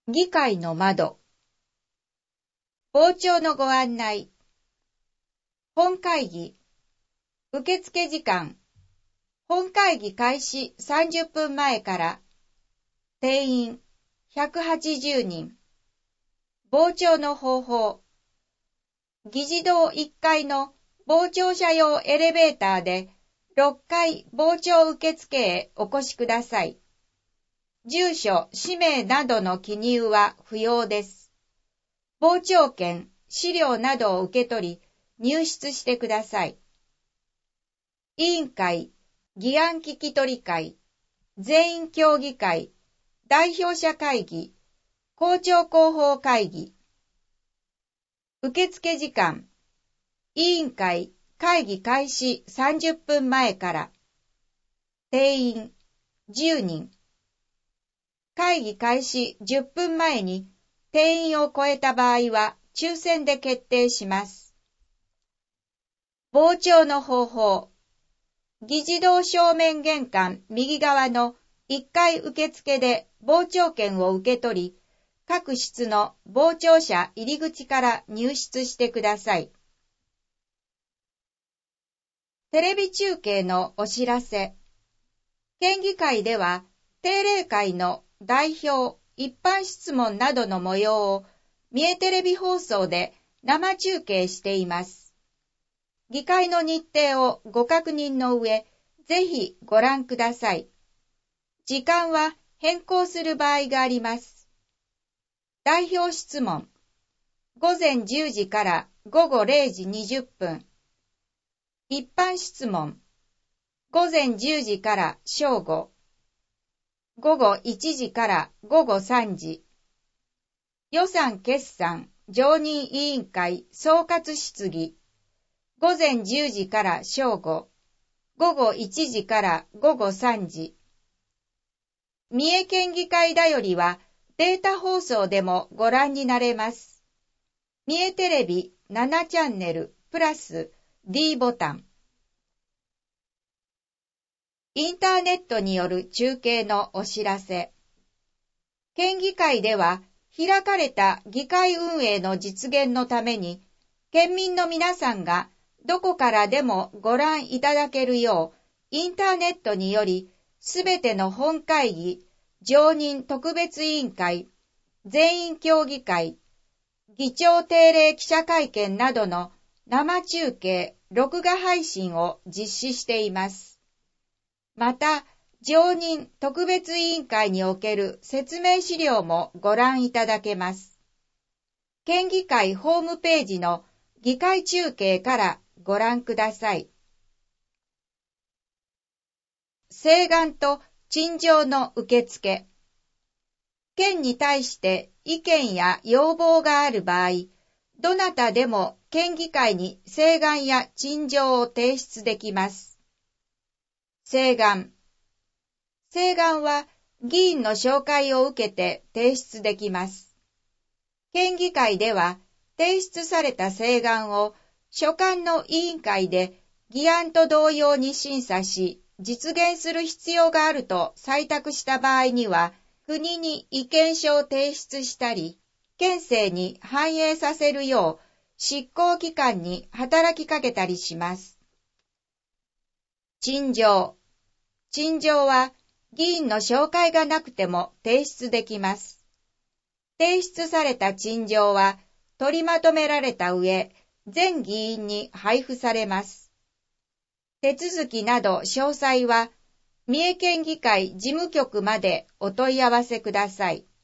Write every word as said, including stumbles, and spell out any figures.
議会の窓。傍聴のご案内。本会議。受付時間。本会議開始さんじゅっぷんまえから。定員ひゃくはちじゅうにん。傍聴の方法。議事堂いっかいの傍聴者用エレベーターでろっかい傍聴受付へお越しください。住所、氏名などの記入は不要です。傍聴券、資料などを受け取り、入室してください。委員会、議案聞き取り会、全員協議会、代表者会議、公聴広報会議。受付時間、委員会、会議開始さんじゅっぷんまえから。定員じゅうにん。会議開始じゅっぷんまえに定員を超えた場合は抽選で決定します。傍聴の方法。議事堂正面玄関右側のいっかい受付で傍聴券を受け取り、各室の傍聴者入り口から入室してください。テレビ中継のお知らせ。県議会では定例会の代表、一般質問などの模様を三重テレビ放送で生中継しています。議会の日程をご確認の上、ぜひご覧ください。時間は変更する場合があります。代表質問。ごぜんじゅうじからごごれいじにじゅっぷん。一般質問。ごぜんじゅうじから正午。ごごいちじからごごさんじ。予算決算常任委員会総括質疑。ごぜんじゅうじから正午。ごごいちじからごごさんじ。三重県議会だよりはデータ放送でもご覧になれます。三重テレビななチャンネルプラス D ボタン。インターネットによる中継のお知らせ。県議会では開かれた議会運営の実現のために、県民の皆さんがどこからでもご覧いただけるよう、インターネットにより、すべての本会議、常任特別委員会、全員協議会、議長定例記者会見などの生中継、録画配信を実施しています。また、常任特別委員会における説明資料もご覧いただけます。県議会ホームページの議会中継からご覧ください。請願と陳情の受付。県に対して意見や要望がある場合、どなたでも県議会に請願や陳情を提出できます。請願。請願は議員の紹介を受けて提出できます。県議会では提出された請願を所管の委員会で議案と同様に審査し、実現する必要があると採択した場合には、国に意見書を提出したり、県政に反映させるよう執行機関に働きかけたりします。陳情。陳情は議員の紹介がなくても提出できます。提出された陳情は取りまとめられた上、全議員に配布されます。手続きなど詳細は、三重県議会事務局までお問い合わせください。